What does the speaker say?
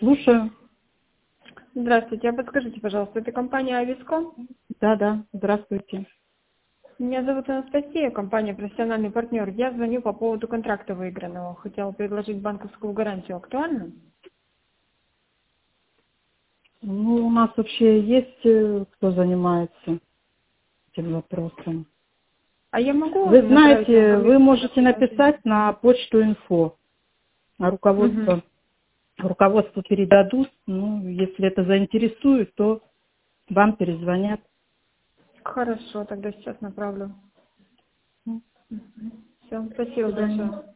Слушаю. Здравствуйте, а подскажите, пожалуйста, это компания Ависком? Да, здравствуйте. Меня зовут Анастасия, компания «Профессиональный партнер». Я звоню по поводу контракта выигранного. Хотела предложить банковскую гарантию. Актуально? Ну, у нас вообще есть кто занимается этим вопросом. А я могу Вы направить вам знаете, вы комиссию на можете предложение? написать на почту инфо. А Угу. руководству передадут. Ну, если это заинтересует, то вам перезвонят. Хорошо, тогда сейчас направлю. Все, До спасибо свидания. большое.